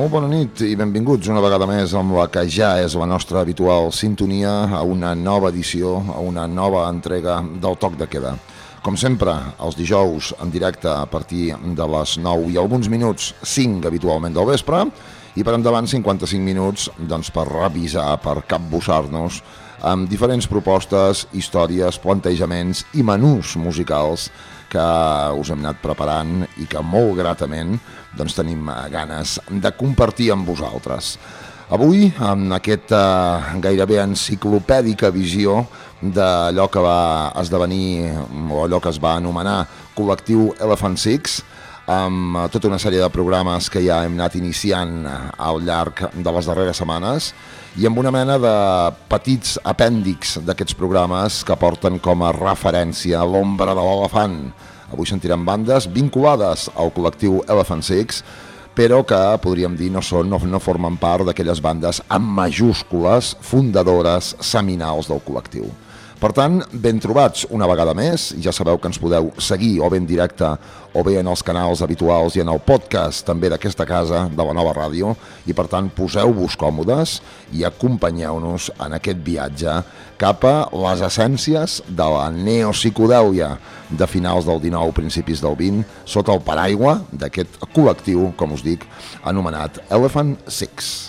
Molt bona nit i benvinguts una vegada més amb la que ja és la nostra habitual sintonia a una nova edició, a una nova entrega del Toc de Queda. Com sempre, els dijous en directe a partir de les 9 i alguns minuts, 5 habitualment del vespre, i per endavant 55 minuts doncs, per revisar, per capbussar-nos amb diferents propostes, històries, plantejaments i menús musicals que us hem anat preparant i que molt gratament doncs, tenim ganes de compartir amb vosaltres. Avui, amb aquesta gairebé enciclopèdica visió d'allò que va esdevenir o allò que es va anomenar Col·lectiu Elephant Six, amb tota una sèrie de programes que ja hem anat iniciant al llarg de les darreres setmanes i amb una mena de petits apèndixs d'aquests programes que porten com a referència l'ombra de l'elefant. Avui sentirem bandes vinculades al col·lectiu Elephant Six, però que, podríem dir, no formen part d'aquelles bandes amb majúscules, fundadores, seminals del col·lectiu. Per tant, ben trobats una vegada més, ja sabeu que ens podeu seguir o bé en directe o bé en els canals habituals i en el podcast també d'aquesta casa, de la nova ràdio, i per tant poseu-vos còmodes i acompanyeu-nos en aquest viatge cap a les essències de la neopsicodèlia de finals del 19, principis del 20, sota el paraigua d'aquest col·lectiu, com us dic, anomenat Elephant Six.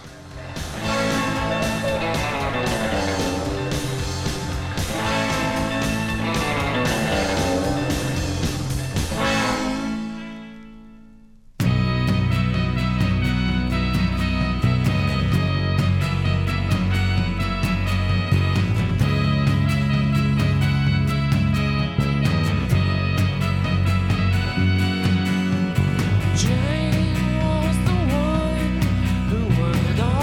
Jane was the one who would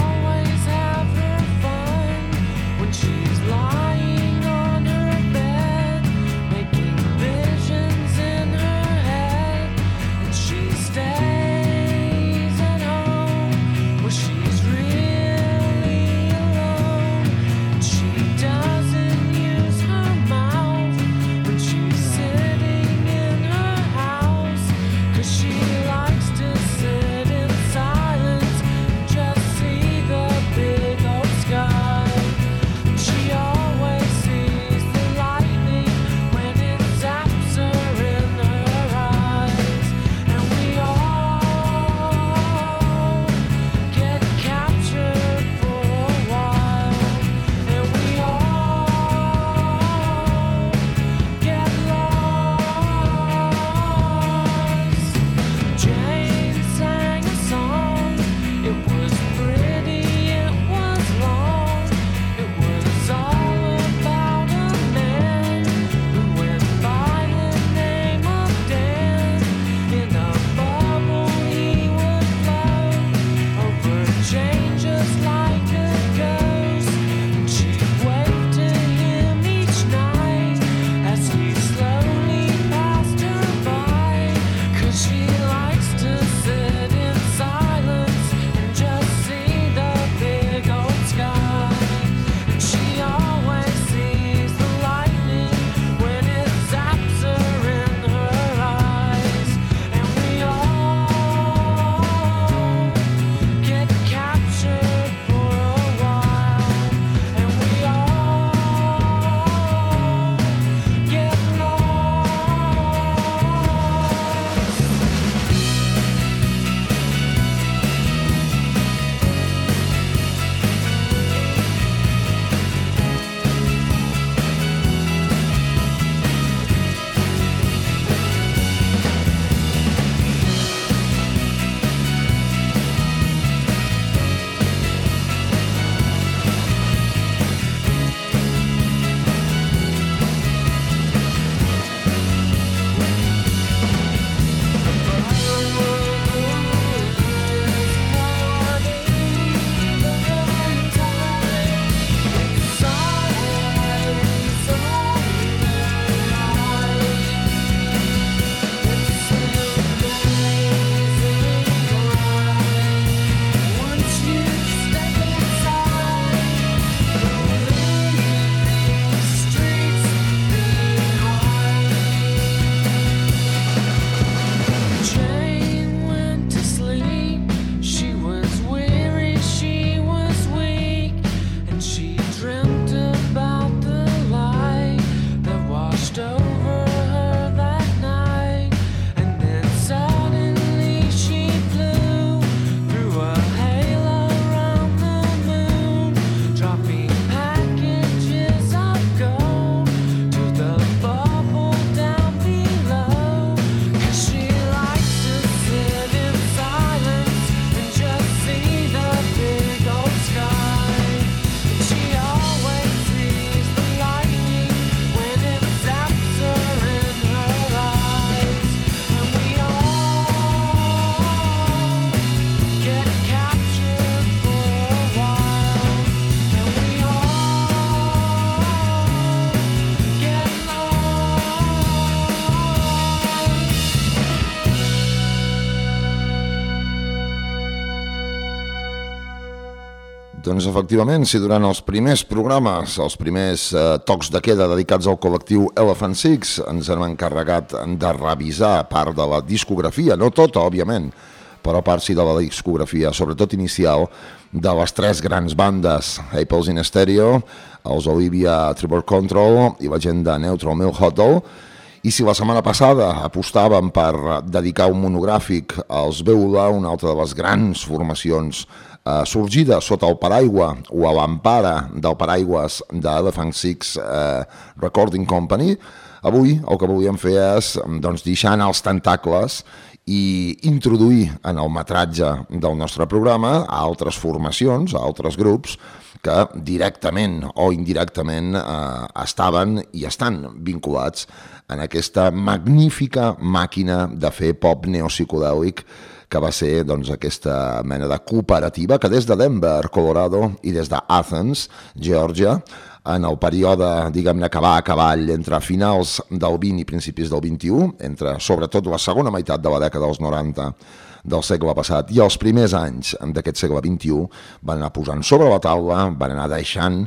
Doncs efectivament, si durant els primers programes, els primers tocs de queda dedicats al col·lectiu Elephant Six, ens hem encarregat de revisar part de la discografia, no tota, òbviament, però part sí de la discografia, sobretot inicial, de les tres grans bandes, Apples in Stereo, els Olivia Tremor Control i la gent de Neutral Milk Hotel. I si la setmana passada apostàvem per dedicar un monogràfic als Beulah, una altra de les grans formacions sorgida sota el paraigua o a l'empara del paraigües de Elephant Six Recording Company, avui el que volíem fer és deixar anar els tentacles i introduir en el metratge del nostre programa a altres formacions, a altres grups que directament o indirectament estaven i estan vinculats en aquesta magnífica màquina de fer pop neopsicodèlic que va ser aquesta mena de cooperativa que des de Denver, Colorado, i des d'Athens, Geòrgia, en el període, diguem-ne, que va a cavall entre finals del 20 i principis del 21, entre sobretot la segona meitat de la dècada dels 90 del segle passat i els primers anys d'aquest segle XXI, van anar posant sobre la taula, van anar deixant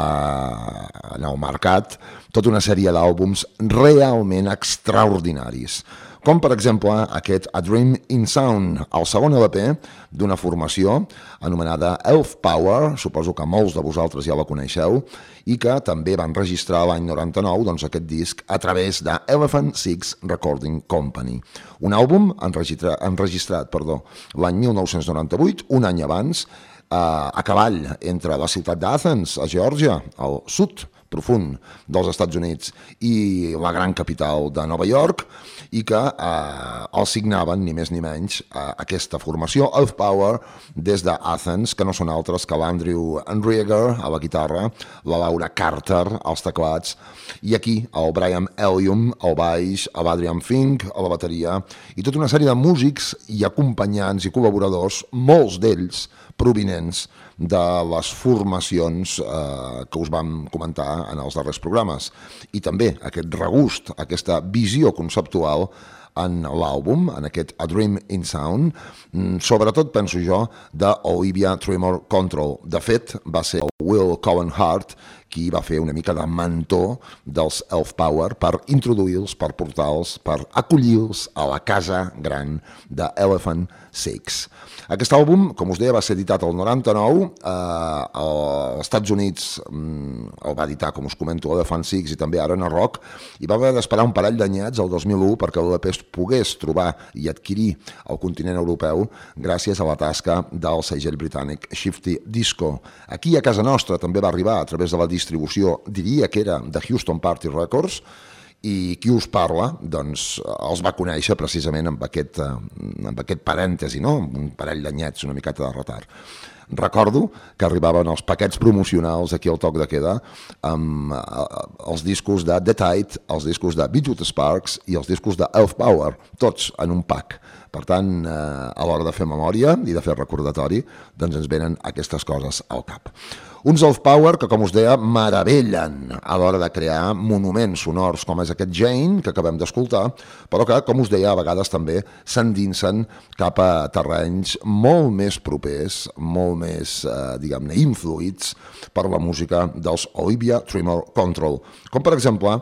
en el mercat tota una sèrie d'àlbums realment extraordinaris, com per exemple aquest A Dream in Sound, el segon LP d'una formació anomenada Elf Power, suposo que molts de vosaltres ja la coneixeu, i que també van registrar l'any 99 aquest disc a través de Elephant Six Recording Company. Un àlbum enregistrat l'any 1998, un any abans, a cavall entre la ciutat d'Athens, a Geòrgia, al sud profund dels Estats Units, i la gran capital de Nova York, i que el signaven ni més ni menys aquesta formació Elf Power des d'Athens, que no són altres que l'Andrew Rieger a la guitarra, la Laura Carter als teclats, i aquí el Brian Ellium al baix, l'Adrian Fink a la bateria, i tota una sèrie de músics i acompanyants i col·laboradors, molts d'ells provinents de les formacions que us vam comentar en els darrers programes. I també aquest regust, aquesta visió conceptual en l'àlbum, en aquest A Dream in Sound, sobretot, penso jo, d'Olivia Tremor Control. De fet, va ser Will Cowan Hart qui va fer una mica de mentor dels Elf Power per introduir-los, per portar-los, per acollir-los a la casa gran d'Elephant Six. Aquest àlbum, com us deia, va ser editat el 99, als Estats Units el va editar, com us comento, Elephant Six i també Arena Rock, i va haver d'esperar un parell d'anyets, el 2001, perquè l'EP es pogués trobar i adquirir al continent europeu gràcies a la tasca del segell britànic Shifty Disco. Aquí a casa nostra també va arribar a través de la distribució, diria que era de Houston Party Records, i qui us parla, doncs, els va conèixer precisament amb aquest parèntesi, no? Un parell d'anyets, una miqueta de retard. Recordo que arribaven els paquets promocionals aquí al Toc de Queda amb els discos de The Tide, els discos de Beat with Sparks i els discos de Elf Power, tots en un pack. Per tant, a l'hora de fer memòria i de fer recordatori, doncs ens venen aquestes coses al cap. Uns Elf Power que, com us deia, meravellen a l'hora de crear monuments sonors com és aquest Jane, que acabem d'escoltar, però que, com us deia, a vegades també s'endinsen cap a terrenys molt més propers, molt més, diguem-ne, influïts per la música dels Olivia Tremor Control, com per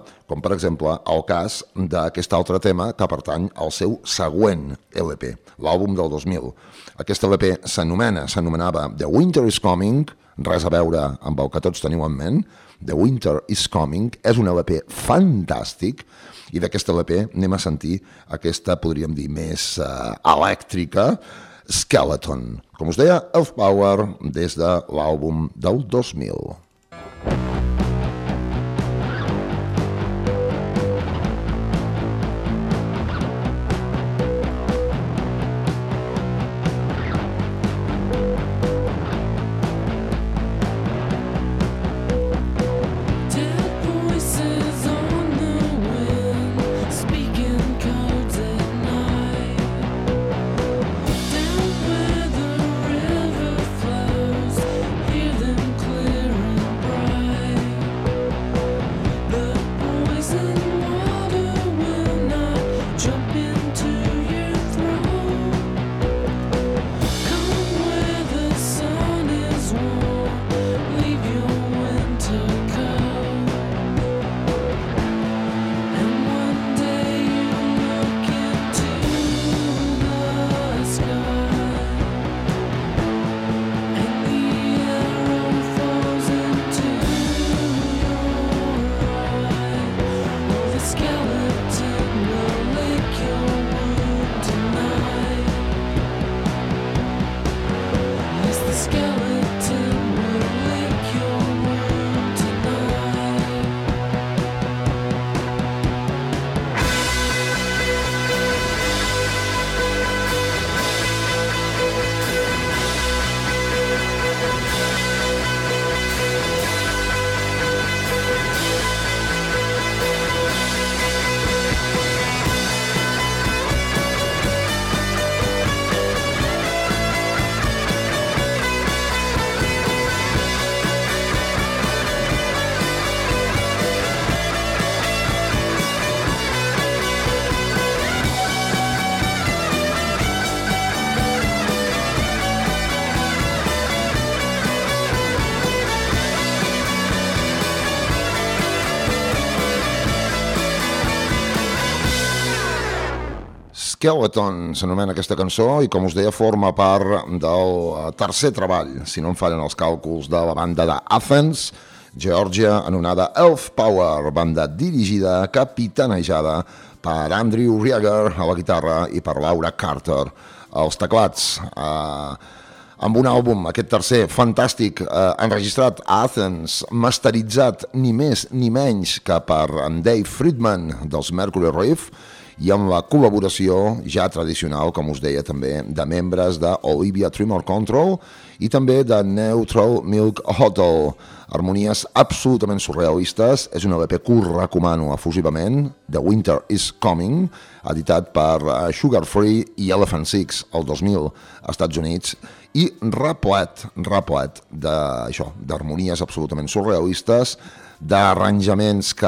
exemple el cas d'aquest altre tema que pertany al seu següent LP, l'àlbum del 2000. Aquest LP s'anomenava The Winter is Coming, res a veure amb el que tots teniu en ment. The Winter is Coming és un LP fantàstic, i d'aquest LP anem a sentir aquesta, podríem dir, més elèctrica, Skeleton. Com us deia, Elf Power des de l'àlbum del 2000. Down where the river flows, hear them clearing Skeleton s'anomena aquesta cançó i, com us deia, forma part del tercer treball, si no em fallen els càlculs, de la banda d'Athens, Geòrgia, anomenada Elf Power, banda dirigida, capitanejada per Andrew Rieger a la guitarra i per Laura Carter als teclats. Amb un àlbum, aquest tercer, fantàstic, enregistrat a Athens, masteritzat ni més ni menys que per en Dave Friedman dels Mercury Reef, i amb la col·laboració ja tradicional, com us deia també, de membres d'Olivia Tremor Control i també de Neutral Milk Hotel. Harmonies absolutament surrealistes. És un LP que us recomano efusivament, The Winter is Coming, editat per Sugar Free i Elephant Six el 2000 als Estats Units, i replet d'harmonies absolutament surrealistes, d'arranjaments que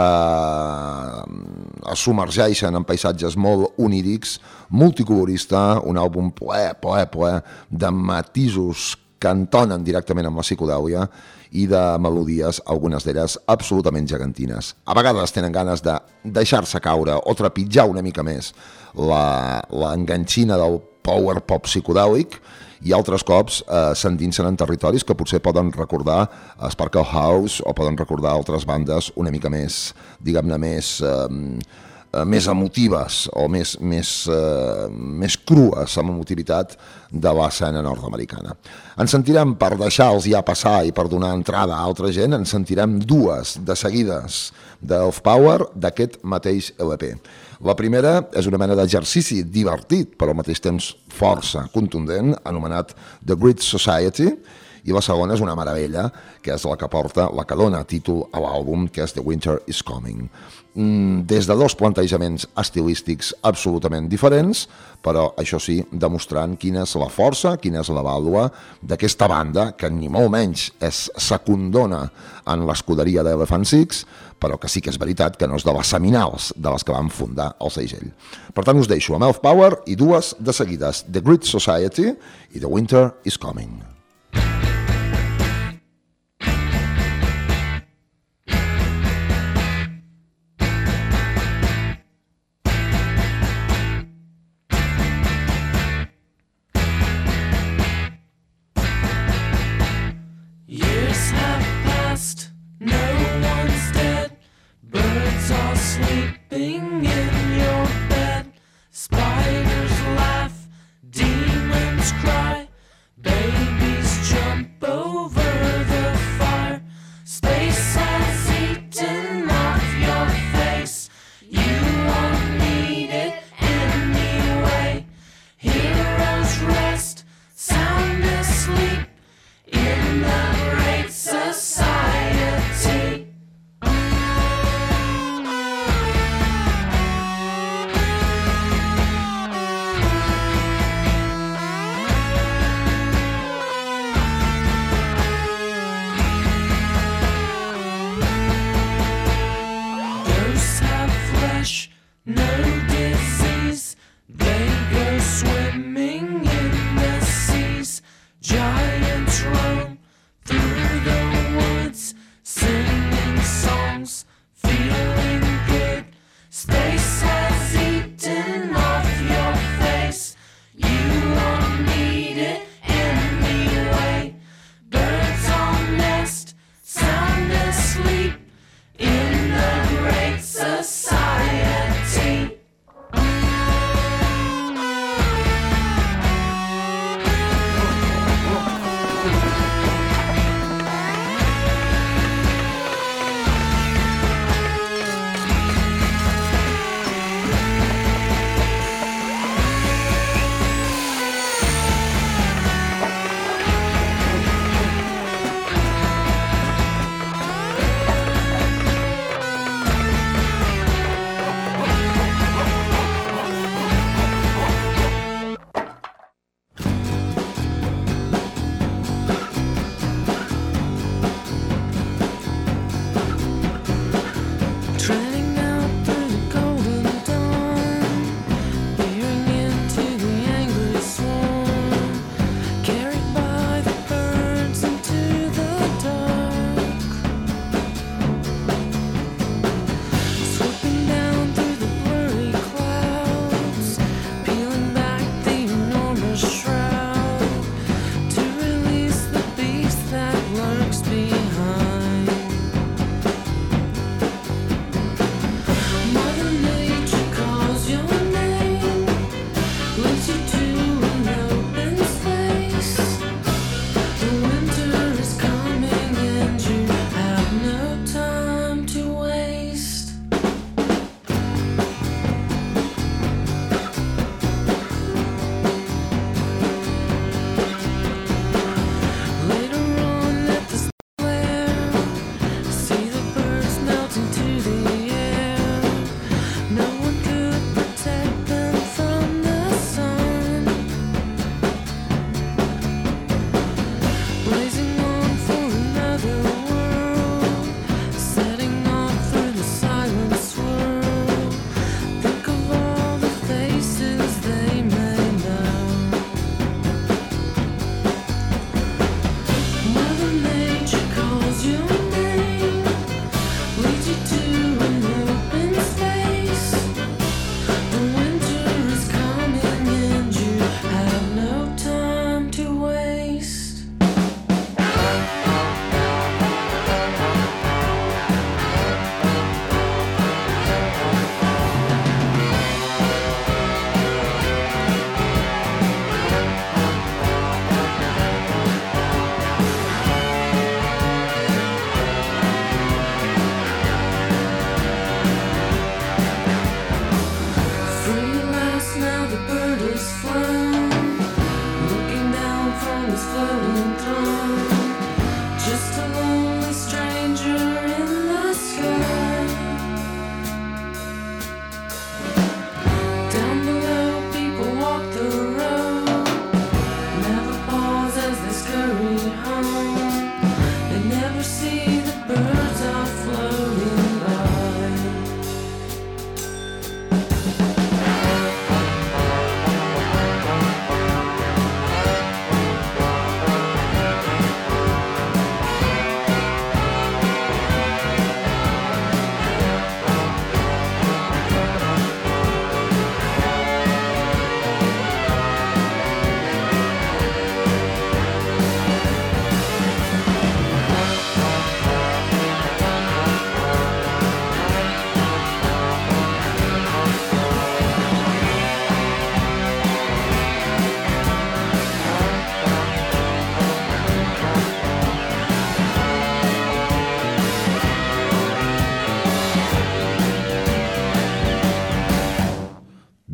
es submergeixen en paisatges molt onírics, multicolorista, un àlbum ple de matisos que entonen directament amb la psicodèlia i de melodies, algunes d'elles absolutament gegantines. A vegades tenen ganes de deixar-se caure o trepitjar una mica més l'enganxina del power pop psicodèlic, i altres cops s'endinsen en territoris que potser poden recordar Sparkle House o poden recordar altres bandes una mica més, diguem-ne, més emotives o més crues amb emotivitat de l'escena nord-americana. Ens sentirem, per deixar-los ja passar i per donar entrada a altra gent, ens sentirem dues de seguides d'Elf Power d'aquest mateix LP. La primera és una mena d'exercici divertit, però al mateix temps força contundent, anomenat The Great Society, i la segona és una meravella, que és la que dona títol a l'àlbum, que és The Winter is Coming. Des de dos plantejaments estilístics absolutament diferents, però això sí, demostrant quina és la força, quina és la vàlua d'aquesta banda, que ni molt menys és secundona en l'escuderia d'Elephant Six, però que sí que és veritat que no és de les seminals de les que van fundar el segell. Per tant, us deixo amb Elf Power i dues de seguides, The Great Society i The Winter is Coming.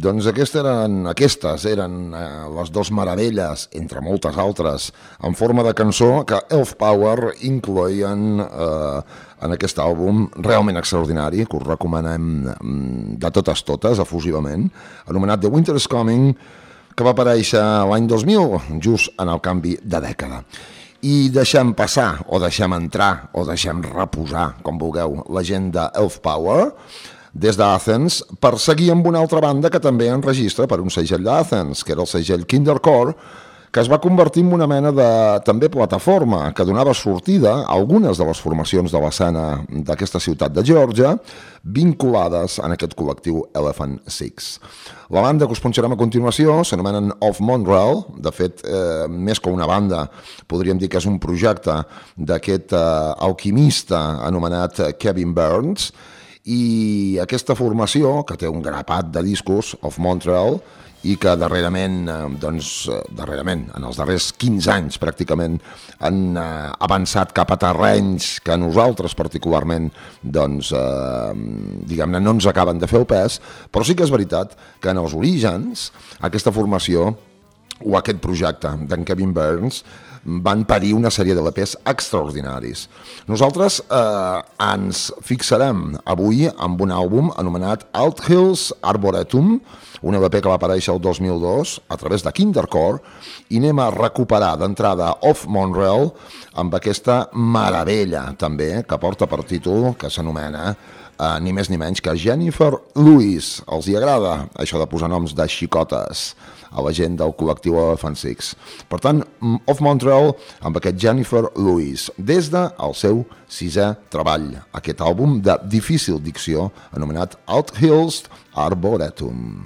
Doncs aquestes eren les dues meravelles, entre moltes altres, en forma de cançó que Elf Power incloïen en aquest àlbum realment extraordinari, que us recomanem de totes, efusivament, anomenat The Winter is Coming, que va aparèixer l'any 2000, just en el canvi de dècada. I deixem passar, o deixem entrar, o deixem reposar, com vulgueu, la gent d'Elf Power, des d'Athens, per seguir amb una altra banda que també enregistra per un segell d'Athens, que era el segell Kindercore, que es va convertir en una mena de, també, plataforma, que donava sortida a algunes de les formacions de l'escena d'aquesta ciutat de Geòrgia, vinculades en aquest col·lectiu Elephant Six. La banda que us punxarem a continuació s'anomenen Of Montreal, de fet, més que una banda, podríem dir que és un projecte d'aquest alquimista anomenat Kevin Burns, i aquesta formació, que té un grapat de discos, Of Montreal, i que darrerament, en els darrers 15 anys pràcticament, han avançat cap a terrenys que nosaltres particularment, diguem-ne, no ens acaben de fer el pes, però sí que és veritat que en els orígens aquesta formació o aquest projecte d'en Kevin Burns van parir una sèrie de LPs extraordinaris. Nosaltres ens fixarem avui amb un àlbum anomenat Outhills Arboretum, un LP que va aparèixer el 2002 a través de Kindercore, i anem a recuperar d'entrada Of Montreal amb aquesta meravella també que porta per títol, que s'anomena ni més ni menys que Jennifer Lewis. Els hi agrada això de posar noms de xicotes a la gent del col·lectiu Elephant Six. Per tant, Of Montreal amb aquest Jennifer Lewis, des del seu 6è treball, aquest àlbum de difícil dicció anomenat Outhills Arboretum.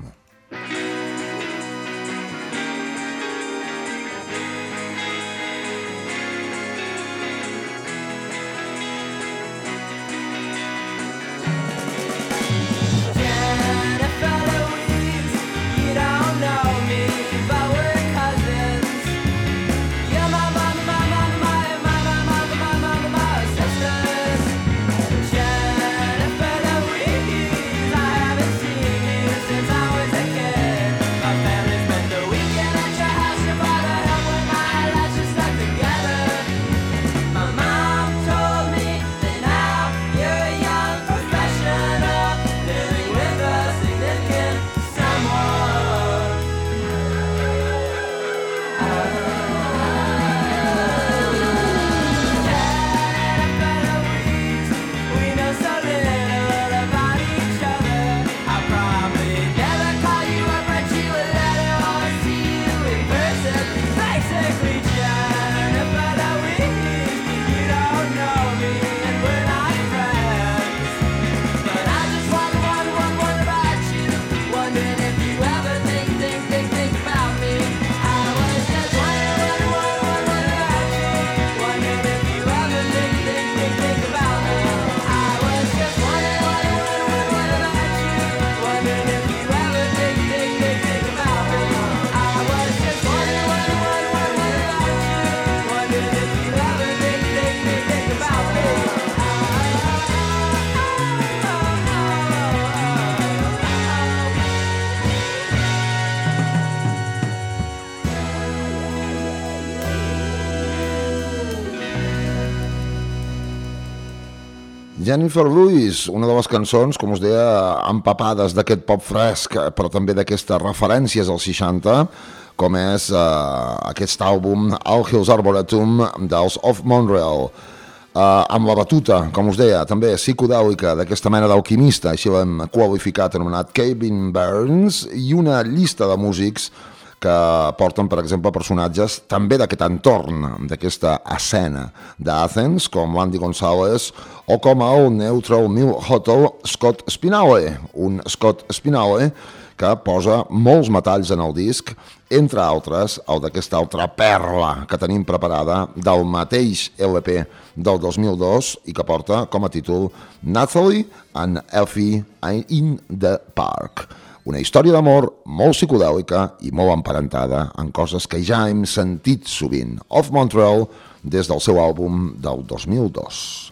Jennifer Lewis, una de les cançons, com us deia, empapades d'aquest pop fresc, però també d'aquestes referències als 60, com és aquest àlbum Outhills Arboretum dels Of Montreal, amb la batuta, com us deia, també psicodèlica d'aquesta mena d'alquimista, així l'hem qualificat, anomenat Kevin Burns, i una llista de músics que porten, per exemple, personatges també d'aquest entorn, d'aquesta escena d'Athens, com l'Andy Gonzalez o com el Neutral Mill Hotel Scott Spinale, un Scott Spinale que posa molts metalls en el disc, entre altres el d'aquesta altra perla que tenim preparada del mateix LP del 2002 i que porta com a títol Natalie and Effie in the Park. Una història d'amor molt psicodèlica i molt emparentada en coses que ja hem sentit sovint. Of Montreal, des del seu àlbum del 2002.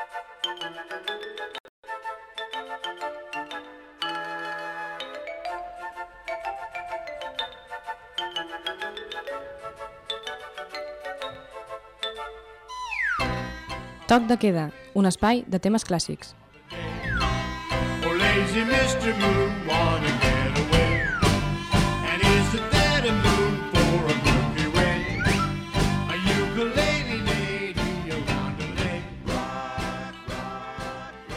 Toc de queda, un espai de temes clàssics. Oh, lazy Mr. Moon, wanna get away. And is it that a moon for a Milky Way? A ukulele lady, a roundelay. Rock, rock,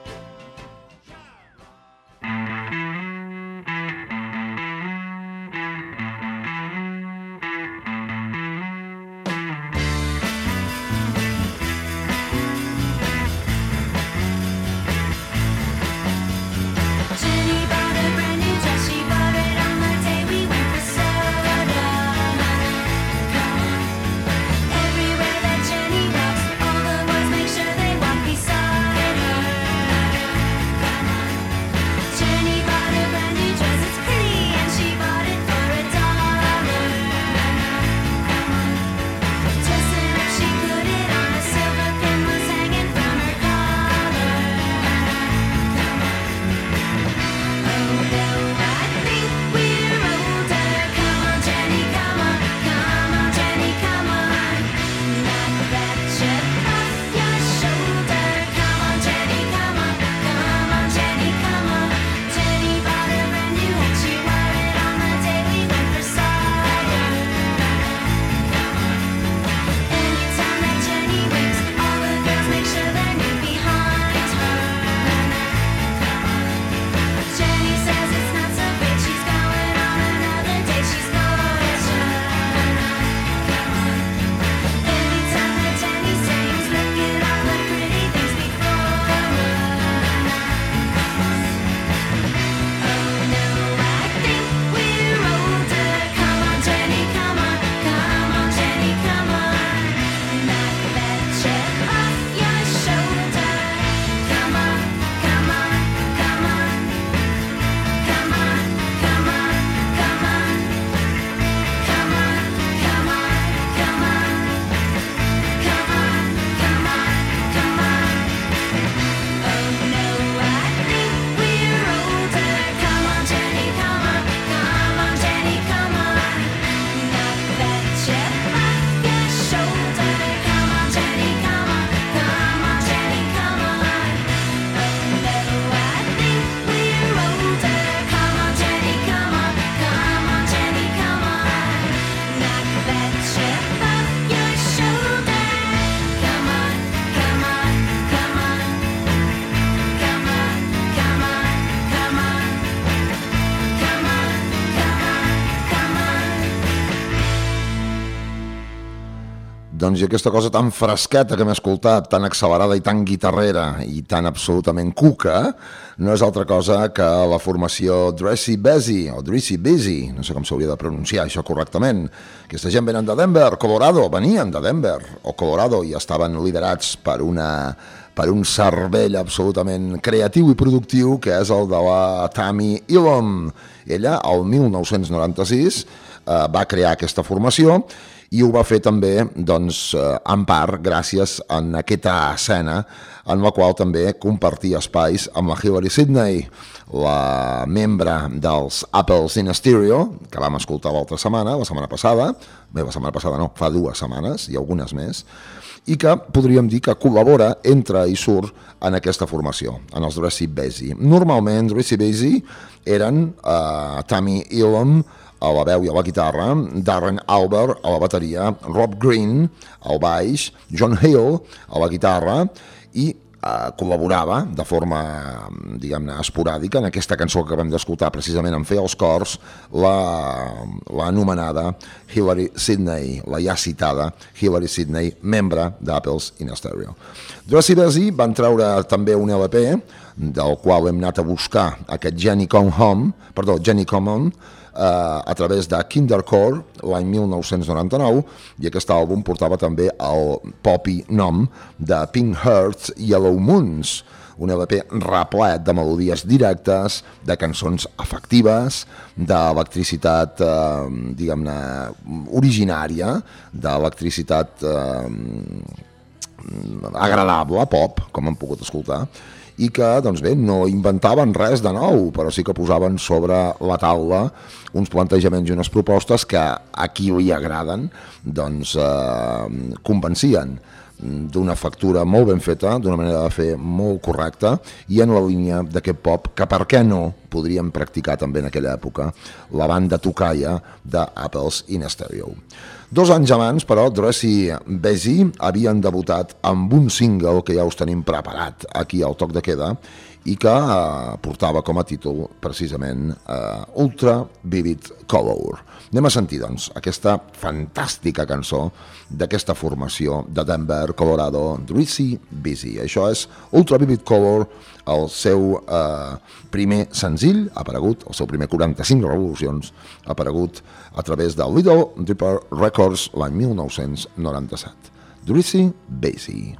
Jenny bought a brand new dress, she bought it on the day we went for soda. Come on. Everywhere that Jenny walks, all the boys make sure they walk beside her. Come on. Jenny bought a brand new dress, it's pretty, and she bought it for $1. Come on. Dressing up, she put it on, a silver pin was hanging from her collar. Come on. Oh no, I think we're older. Come on, Jenny, come on. Come on, Jenny, come on. Knock that chip off your shoulder. Come on, Jenny, come on. Come on, Jenny, come on. Jenny bought a brand new hat. She wore it on the day we went for cider. Come on. Anytime that Jenny winks, all the girls make sure they're near behind her. Come on. Jenny says it's not so great, she's going on another date, she's gorgeous. Come on. Every time that Jenny sings, look at all the pretty things before her. Oh no, I think we're older. Come on, Jenny, come on. Come on, Jenny, come on. Knock that chip off your shoulder. Come on, come on, come on. Come on, come on, come on. Come on, come on, come on. Come on, come on, come on. Oh no, I think we're older. Come on, Jenny, come on. Come on, Jenny, come on. Knock that chip off your shoulder. Come on, Jenny, come on. Come on, Jenny, come on. Oh no, I think we're older. Come on, Jenny, come on. Come on, Jenny, come on. Knock that chip off your shoulder. Come on, come on, come on. Come on, come on, come on. Come on, come on, come on. Doncs i aquesta cosa tan fresqueta que hem escoltat, tan accelerada i tan guitarrera i tan absolutament cuca, no és altra cosa que la formació Dressy Busy, o Dressy Busy, no sé com s'hauria de pronunciar això correctament. Aquesta gent venen de Denver, Colorado, venien de Denver o Colorado i estaven liderats per un cervell absolutament creatiu i productiu que és el de la Tammy Elam. Ella, el 1996, va crear aquesta formació i ho va fer també, doncs, en part, gràcies a aquesta escena en la qual també compartia espais amb la Hillary Sidney, la membre dels Apples in Stereo, que vam escoltar la setmana passada, la setmana passada no, fa 2 setmanes i algunes més, i que podríem dir que col·labora, entra i surt en aquesta formació, en els Dressy Busy. Normalment, Dressy Busy eren Tammy Elam a la veu i a la guitarra, Darren Albert a la bateria, Rob Green al baix, John Hill a la guitarra i col·laborava de forma, diguem-ne, esporàdica en aquesta cançó que acabem d'escoltar, precisament en fer els cors, l'anomenada Hillary Sidney, la ja citada Hillary Sidney, membre d'Apples in Stereo. Dressy Busy van treure també un LP, del qual hem anat a buscar aquest Jenny Come On, a través de Kindercore l'any 1999, i aquest àlbum portava també el popi nom de Pink Hearts Yellow Moons, un LP replet de melodies directes, de cançons afectives, d'electricitat, diguem-ne, originària, d'electricitat agradable, pop, com hem pogut escoltar, i que, doncs bé, no inventaven res de nou, però sí que posaven sobre la taula uns plantejaments i unes propostes que a qui li agraden, doncs convencien d'una factura molt ben feta, d'una manera de fer molt correcta i en la línia d'aquest pop que, per què no, podríem practicar també en aquella època la banda tocalla d'Apples in Stereo. 2 anys abans, però, Dressy Bezzy havien debutat amb un single que ja us tenim preparat aquí al Toc de Queda i que portava com a títol precisament Ultra Vivid Color. Anem a sentir, doncs, aquesta fantàstica cançó d'aquesta formació de Denver, Colorado, Dressy Bezzy. Això és Ultra Vivid Color, el seu primer senzill, aparegut, el seu primer 45 revolucions, aparegut a través de Little Dipper Records l'any 1997. Dressy Bezzy.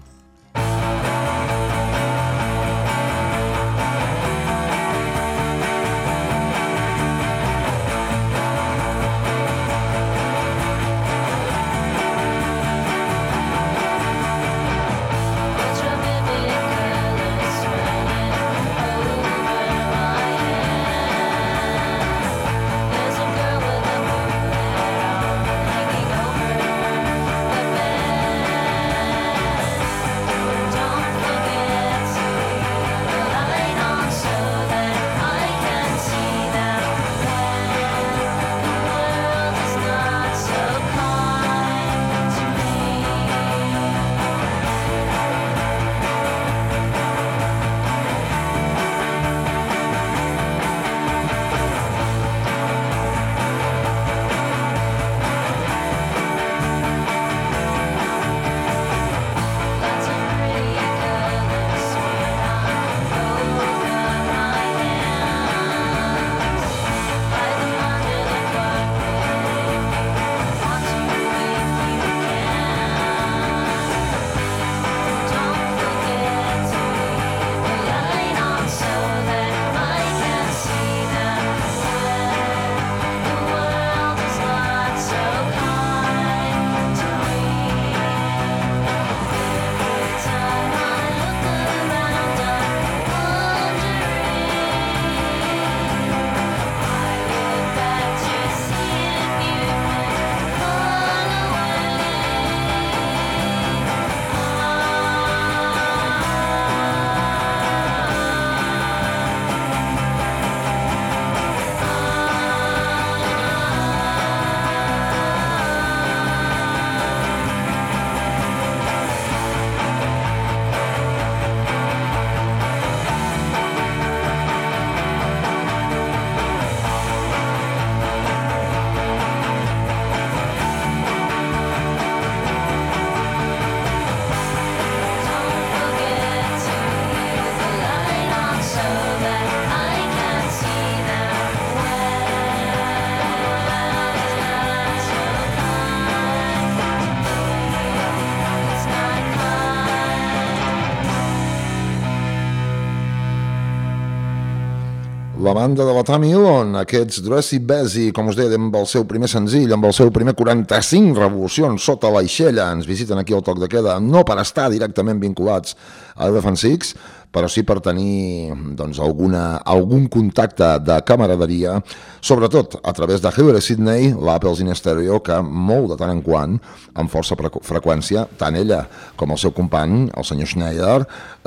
La banda de la Tamil, aquests Dressy Bezzy, com us deia, amb el seu primer senzill, amb el seu primer 45 revolucions sota l'aixella, ens visiten aquí al Toc de Queda, no per estar directament vinculats a Elephant Six, però sí per tenir doncs, algun contacte de camaraderia, sobretot a través de Hillary Sidney, l'Apples in Stereo, que molt de tant en quant, amb força freqüència, tant ella com el seu company, el senyor Schneider,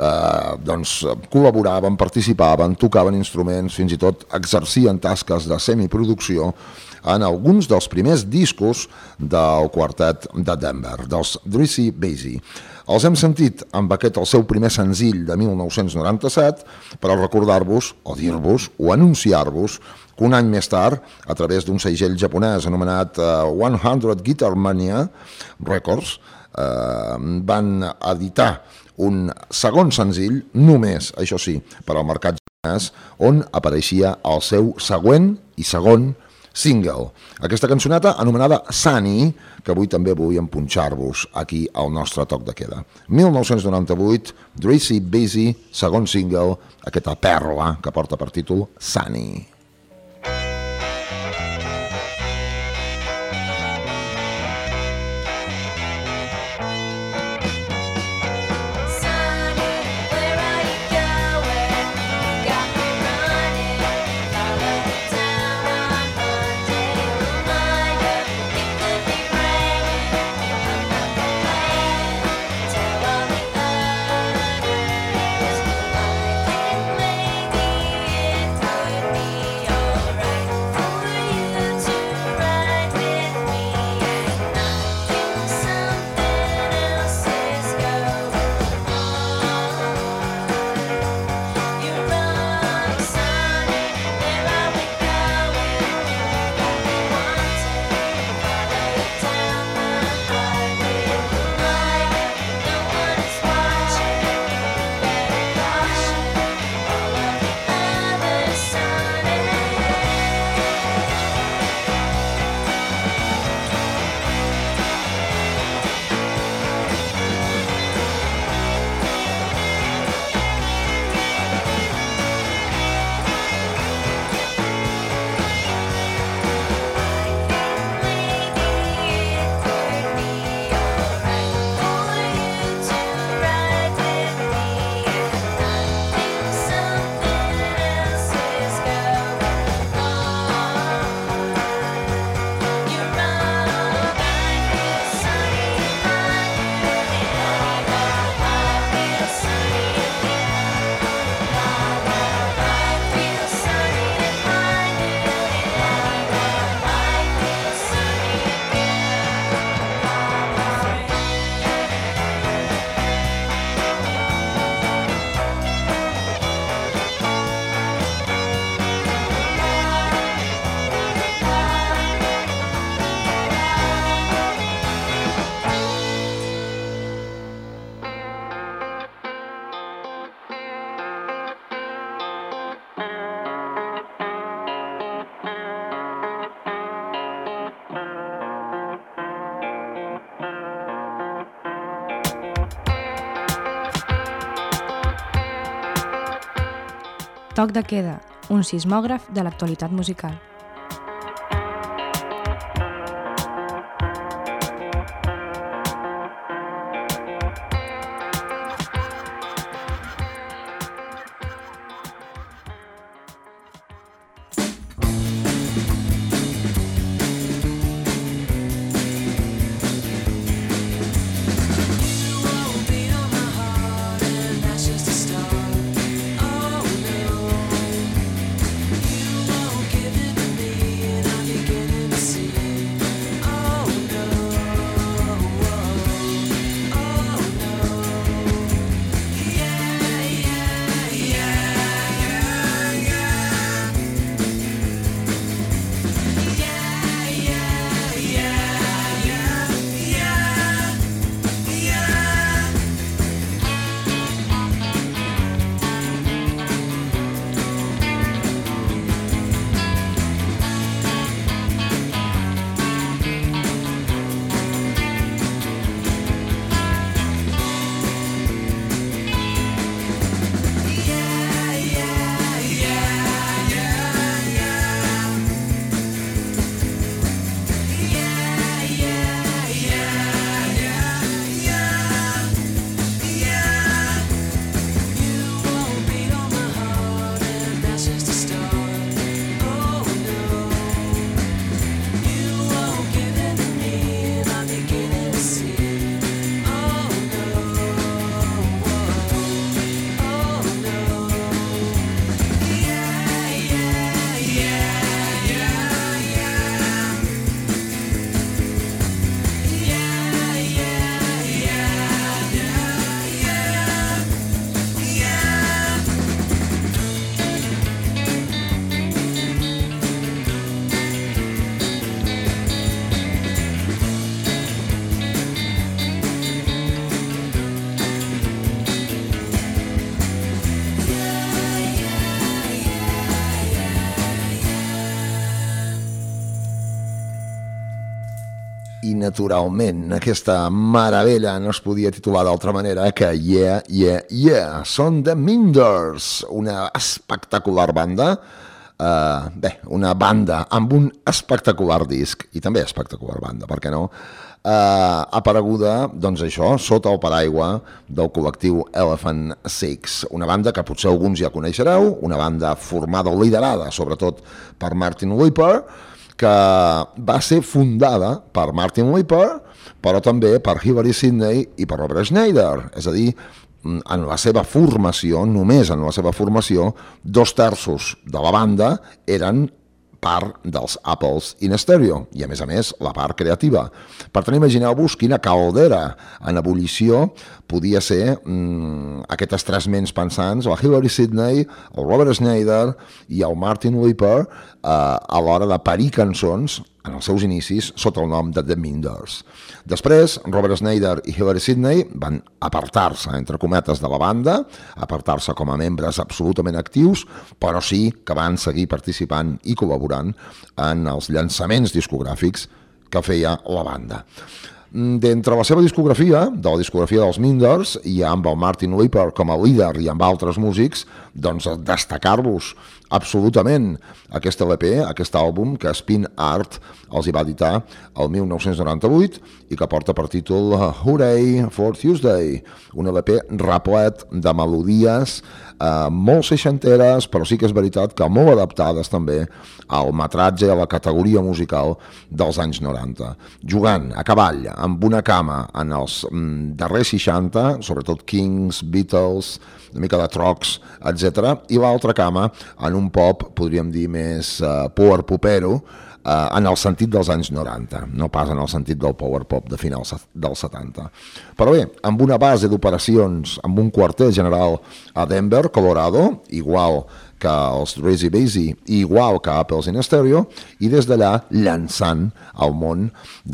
doncs, col·laboraven, participaven, tocaven instruments, fins i tot exercien tasques de semiproducció en alguns dels primers discos del quartet de Denver, dels Dressy Bezzy. Els hem sentit amb aquest el seu primer senzill de 1997, però recordar-vos, o dir-vos, o anunciar-vos que un any més tard, a través d'un segell japonès anomenat 100 Guitar Mania Records, van editar un segon senzill, només, això sí, per al mercat japonès, on apareixia el seu següent i segon single. Aquesta cançoneta anomenada Sunny, que avui també volíem punxar-vos aquí al nostre Toc de Queda. 1998, Dressy Bezzy, segon single, aquesta perla que porta per títol Sunny. Toc de queda, un sismògraf de l'actualitat musical. I naturalment aquesta meravella no es podia titular d'altra manera que Yeah, Yeah, Yeah. Són The Minders, una espectacular banda, una banda amb un espectacular disc i també espectacular banda, per què no? Apareguda, doncs això, sota el paraigua del col·lectiu Elephant Six, una banda que potser alguns ja coneixereu, una banda formada o liderada sobretot per Martin Lipper, que va ser fundada per Martin Lipper, però també per Hilary Sidney i per Robert Schneider. És a dir, en la seva formació, només en la seva formació, 2/3 de la banda eren part dels Apples in Stereo i, a més, la part creativa. Per tant, imagineu-vos quina caldera en ebullició podia ser aquestes tres ments pensants, la Hilary Sidney, el Robert Schneider i el Martin Lipper, a l'hora de parir cançons en els seus inicis sota el nom de The Minders. Després, Robert Schneider i Hilary Sidney van apartar-se, entre cometes, de la banda, apartar-se com a membres absolutament actius, però sí que van seguir participant i col·laborant en els llançaments discogràfics que feia la banda. D'entre la seva discografia, de la discografia dels Minders, i amb el Martin Lipper com a líder i amb altres músics, doncs destacar-vos absolutament aquest LP, aquest àlbum que Spin Art els hi va editar el 1998 i que porta per títol Hooray for Tuesday, un LP replet de melodies molt seixanteres, però sí que és veritat que molt adaptades també al metratge, a la categoria musical dels anys 90. Jugant a cavall amb una cama en els darrers 60, sobretot Kings, Beatles, una mica de Trocs, etc. I l'altra cama en un pop, podríem dir, més power popero, en el sentit dels anys 90, no pas en el sentit del power pop de finals dels 70. Però bé, amb una base d'operacions, amb un quarter general a Denver, Colorado, igual que els Drizzy Basie, igual que Apples in Stereo, i des d'allà llançant al món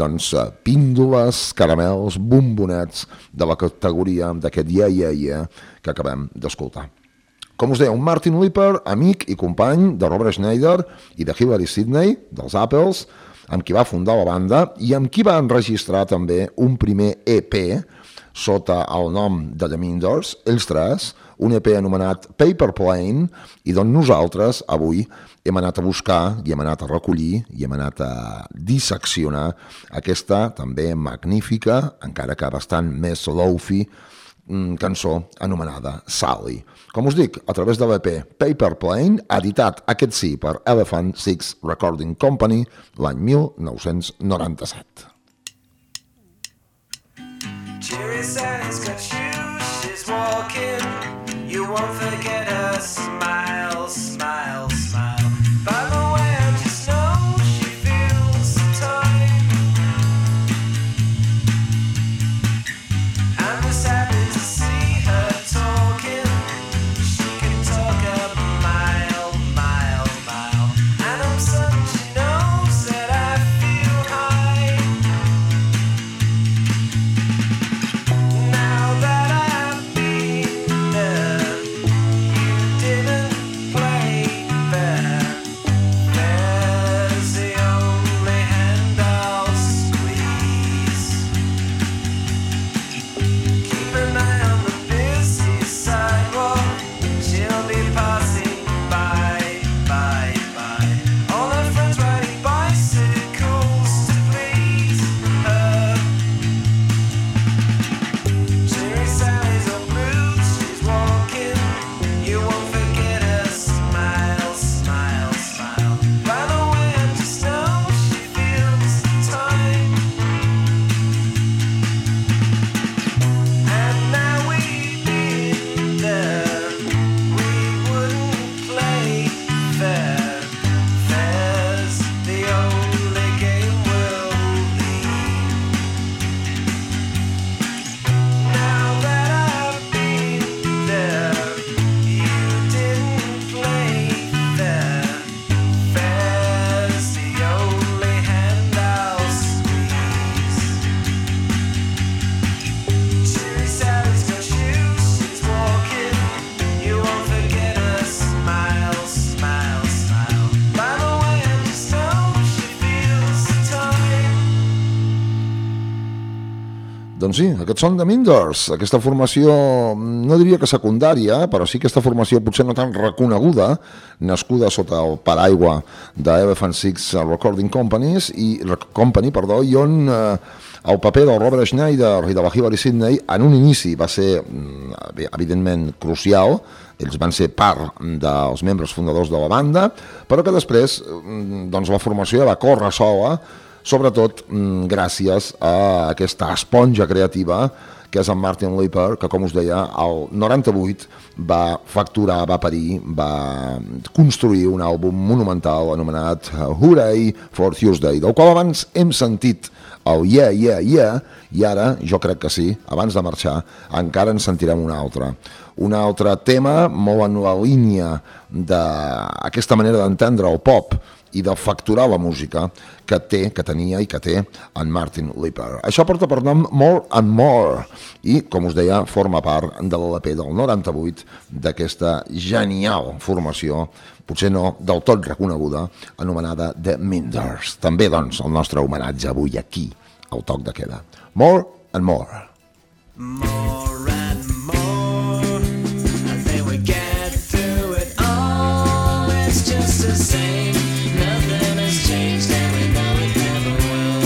píndoles, caramels, bombonets de la categoria d'aquest Yeah, Yeah, Yeah que acabem d'escoltar. Com us deia, un Martin Lipper, amic i company de Robert Schneider i de Hilary Sidney, dels Apples, amb qui va fundar la banda i amb qui va enregistrar també un primer EP sota el nom de The Minders, ells tres, un EP anomenat Paper Plane, i doncs nosaltres avui hem anat a buscar i hem anat a recollir i hem anat a disseccionar aquesta també magnífica, encara que bastant més lo-fi, cançó anomenada Sally. Com us dic, a través de l'EP Paper Plane, editat aquest sí per Elephant Six Recording Company l'any 1997. Cherry Sally's got shoes, she's walking. You won't forget her smile, smile, smile. By the way, I just know she feels the time. I'm just happy to see her talking. She can talk a mile, mile, mile. And I'm certain she knows that I feel high. Now that I've been there, you didn't play fair. There's the only hand I'll squeeze. Keep an eye on the busy sidewalk. She'll be passing by, by, by. All her friends riding bicycles to please her. Cherry Sally's on boots, she's walking. You won't forget her smile, smile, smile. By the way, I just know she feels the time. And now we've been there, we wouldn't play fair. Fair's the only game we'll leave. Now that I've been there, you didn't play fair. Fair's the only hand I'll squeeze. Cherry Sally's got shoes, she's walking. You won't forget her smile, smile, smile. By the way, I just know she feels the time. Doncs sí, aquests són The Minders, aquesta formació, no diria que secundària, però sí aquesta formació potser no tan reconeguda, nascuda sota el paraigua de Elephant Six Recording Company, i on el paper del Robert Schneider i de la Hilary Sidney en un inici va ser, evidentment, crucial. Ells van ser part dels membres fundadors de la banda, però que després doncs, la formació ja va córrer sola, sobretot gràcies a aquesta esponja creativa que és en Martin Lipper, que, com us deia, el 98 va facturar, va parir, va construir un àlbum monumental anomenat Hooray for Tuesday, del qual abans hem sentit el Yeah, Yeah, Yeah, i ara, jo crec que sí, abans de marxar, encara en sentirem un altre. Un altre tema molt en la línia d'aquesta manera d'entendre el pop i de facturar la música que tenia i que té en Martin Lipper. Això porta per nom More and More i, com us deia, forma part de l'LP del 98 d'aquesta genial formació, potser no del tot reconeguda, anomenada The Minders. També, doncs, el nostre homenatge avui aquí, al Toc de Queda. More and More. More and more, I think we get through it all. It's just the same, nothing has changed, and we know it never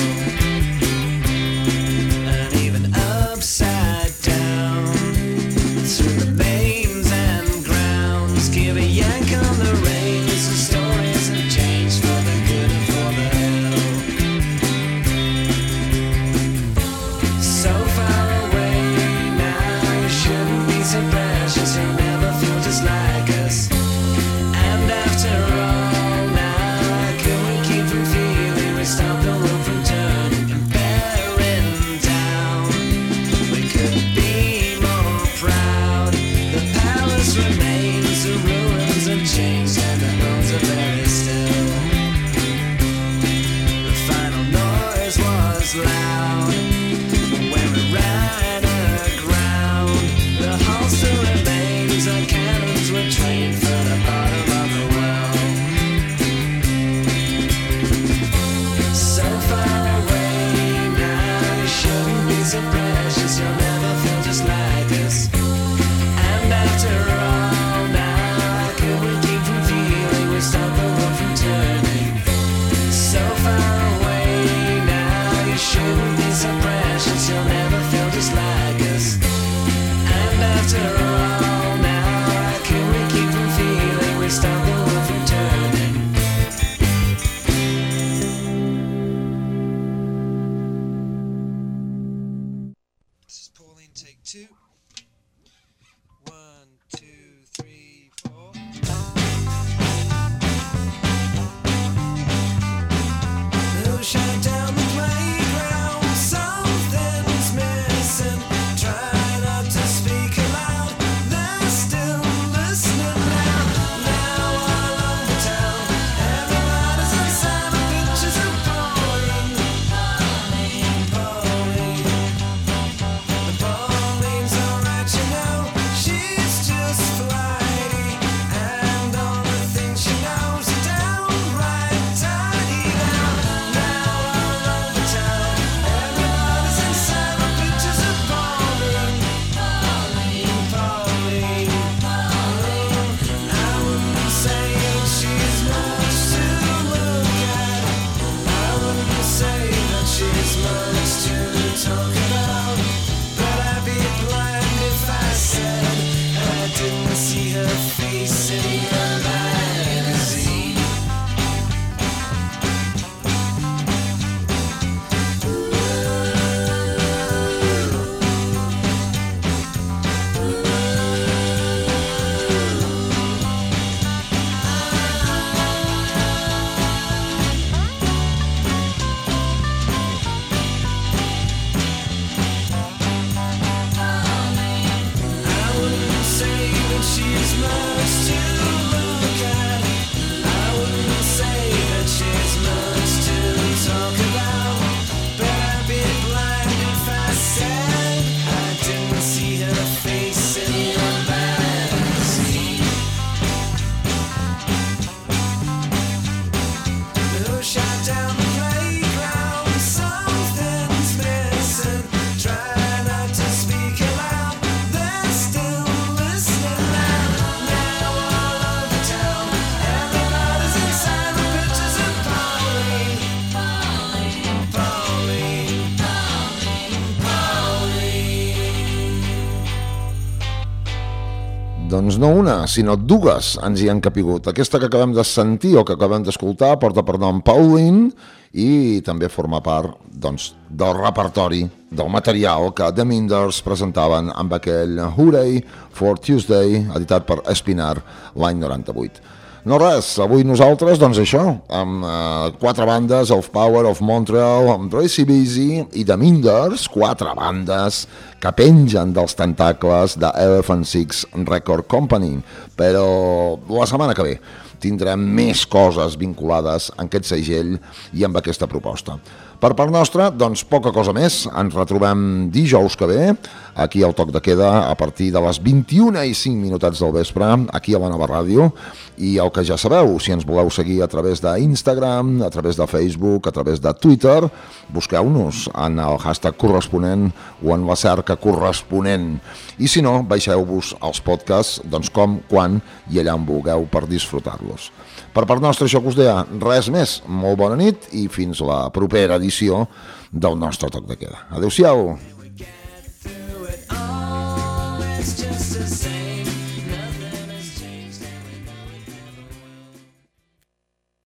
will. And even upside down, through the veins and grounds, give a yank on the reins. The stories have changed for the good and for the ill. So far away now, you shouldn't be so precious. You'll never feel just like us. And after all, now how can we keep from feeling? We stop the world from turning and bearing down. We couldn't be more proud. The palace remains, the ruins have changed, and the bones are very still. The final noise was loud when we ran aground. The hull still remains, our cannons were trained for the bottom of the well. So far away now, you shouldn't be so precious. You'll never see her face in the magazine. I wouldn't say that she's much to look at. I wouldn't say that she's much to talk about. But I'd be blind if I said I didn't see her face in the magazine. Who shot down the playground? Something's missing. Try not to speak aloud. They're still listening now. Now all over town, everybody's inside with pictures of Pauline. Pauline, Pauline, Pauline. Doncs no una, sinó dues ens hi han capigut. Aquesta que acabem de sentir o que acabem d'escoltar porta per nom Pauline i també forma part doncs, del repertori, del material que The Minders presentaven amb aquell Hooray for Tuesday, editat per Espinar l'any 98. No res, avui nosaltres, doncs això, amb 4 bandes, Of Power, of Montreal, amb Tracy Busy i The Minders, 4 bandes que pengen dels tentacles de Elephant Six Record Company. Però la setmana que ve tindrem més coses vinculades amb aquest segell i amb aquesta proposta. Per part nostra, doncs poca cosa més. Ens retrobem dijous que ve, aquí al Toc de Queda, a partir de les 21:05 del vespre, aquí a la Nova Ràdio. I el que ja sabeu, si ens voleu seguir a través d'Instagram, a través de Facebook, a través de Twitter, busqueu-nos en el hashtag corresponent o en la cerca corresponent. I si no, baixeu-vos els podcasts, doncs com, quan i allà on vulgueu per disfrutar-los. Per part nostra, això que us deia, res més. Molt bona nit i fins la propera edició del nostre Toc de Queda. Adéu-siau!